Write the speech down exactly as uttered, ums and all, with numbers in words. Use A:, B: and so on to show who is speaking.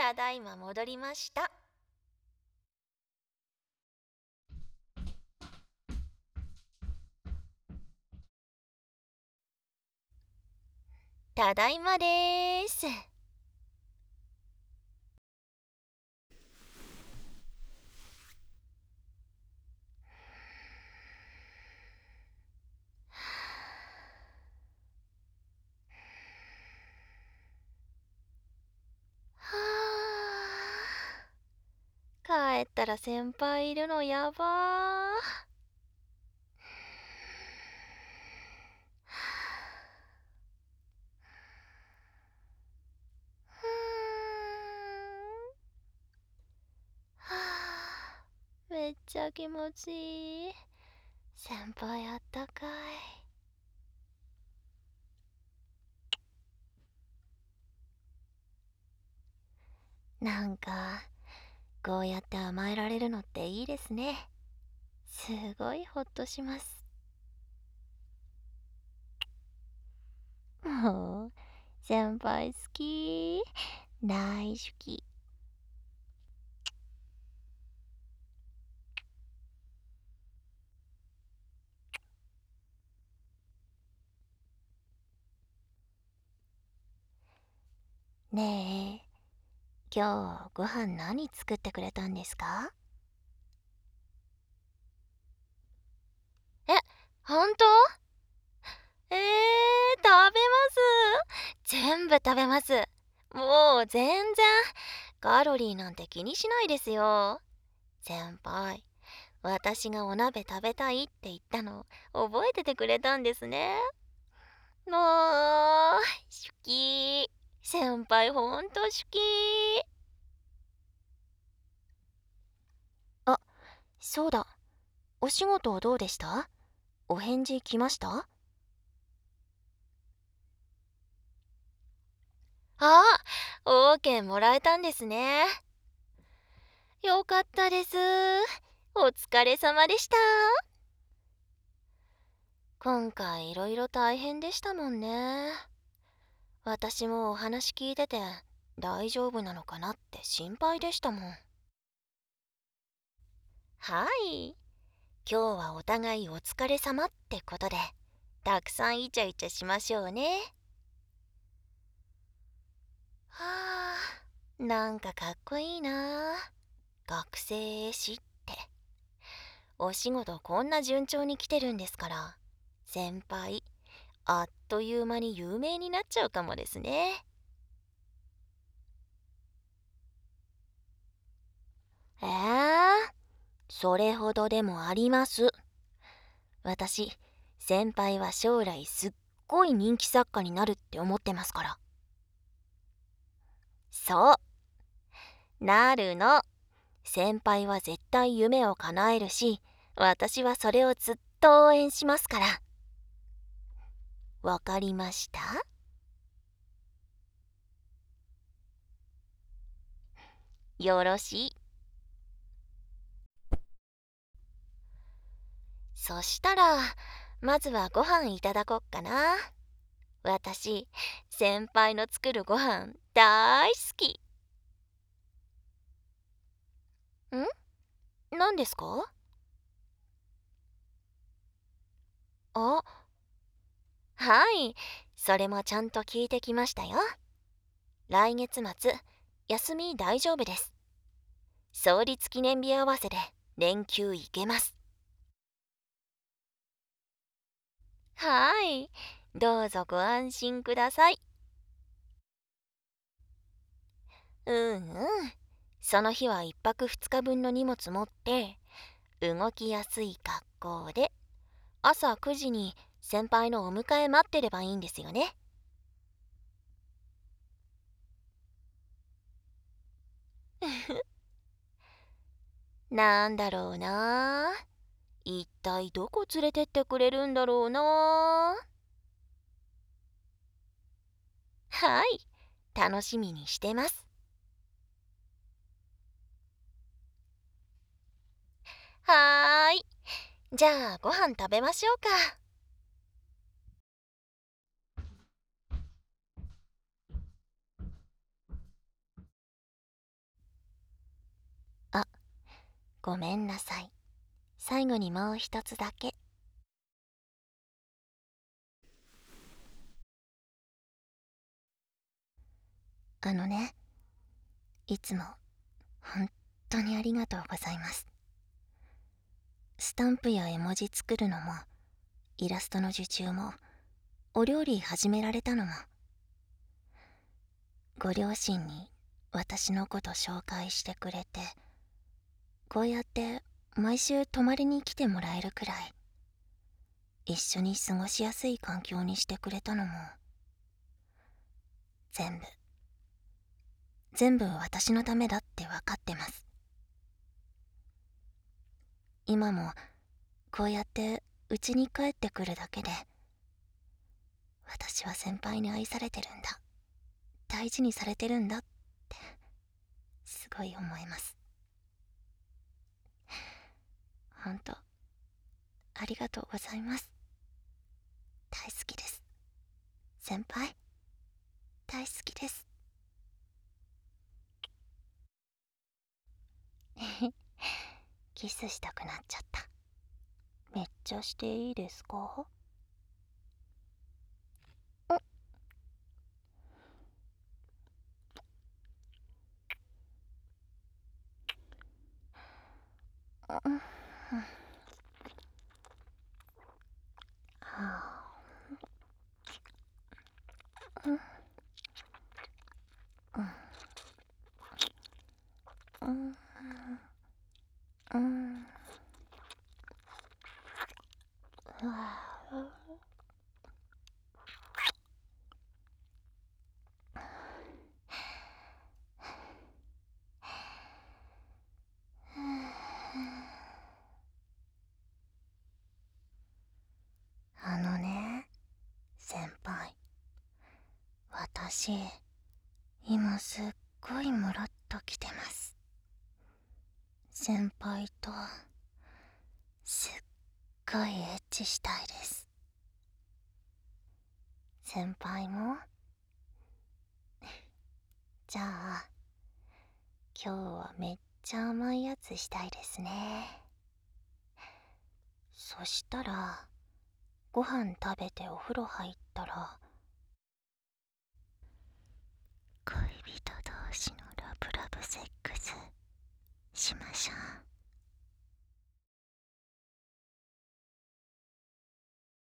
A: ただいま戻りました。ただいまでーす。はあ、帰ったら先輩いるのやばー。ふーん。はあ、めっちゃ気持ちいい。先輩あったかい。なんかこうやって甘えられるのっていいですね。すごいほっとします。もう先輩好き、大好き。ねえ、今日ご飯何作ってくれたんですか？え、ほんと？えー、食べます。全部食べます。もう全然カロリーなんて気にしないですよ。先輩、私がお鍋食べたいって言ったの覚えててくれたんですね。もう好き。先輩ほんと好き。あ、そうだ。お仕事どうでした？お返事来ました？あ、オーケーもらえたんですね。よかったです。お疲れ様でした。今回いろいろ大変でしたもんね。私もお話聞いてて大丈夫なのかなって心配でしたもん。はい。今日はお互いお疲れ様ってことで、たくさんイチャイチャしましょうね。はあ、なんかかっこいいな。学生絵師って。お仕事こんな順調に来てるんですから、先輩、あっという間に有名になっちゃうかもですね。えー、それほどでもあります。私、先輩は将来すっごい人気作家になるって思ってますから。そう、なるの。先輩は絶対夢を叶えるし、私はそれをずっと応援しますから。わかりました？よろしい。そしたら、まずはご飯いただこっかな。私、先輩の作るご飯大好き。ん？何ですか？あ、はい、それもちゃんと聞いてきましたよ。来月末、休み大丈夫です。創立記念日合わせで連休行けます。はい、どうぞご安心ください。うんうん。その日はいっぱくふつかぶんの荷物持って、動きやすい格好で、朝くじに先輩のお迎え待ってればいいんですよね。なんだろうな。一体どこ連れてってくれるんだろうな。はい、楽しみにしてます。はーい。じゃあご飯食べましょうか。 ごめんなさい。最後にもう一つだけ。あのね、いつも本当にありがとうございます。スタンプや絵文字作るのも、イラストの受注も、お料理始められたのも、ご両親に私のこと紹介してくれて、こうやって毎週泊まりに来てもらえるくらい、一緒に過ごしやすい環境にしてくれたのも、全部、全部私のためだって分かってます。今もこうやって家に帰ってくるだけで、私は先輩に愛されてるんだ、大事にされてるんだってすごい思います。ほんとありがとうございます。大好きです。先輩大好きです。キスしたくなっちゃった。めっちゃしていいですか？うん、うん、うん、うわあのね、先輩、私今すっごいムラっときてます。先輩とすっごいエッチしたいです。先輩も？じゃあ今日はめっちゃ甘いやつしたいですね。そしたらご飯食べてお風呂入ったら、恋人同士のラブラブセックスしましょう。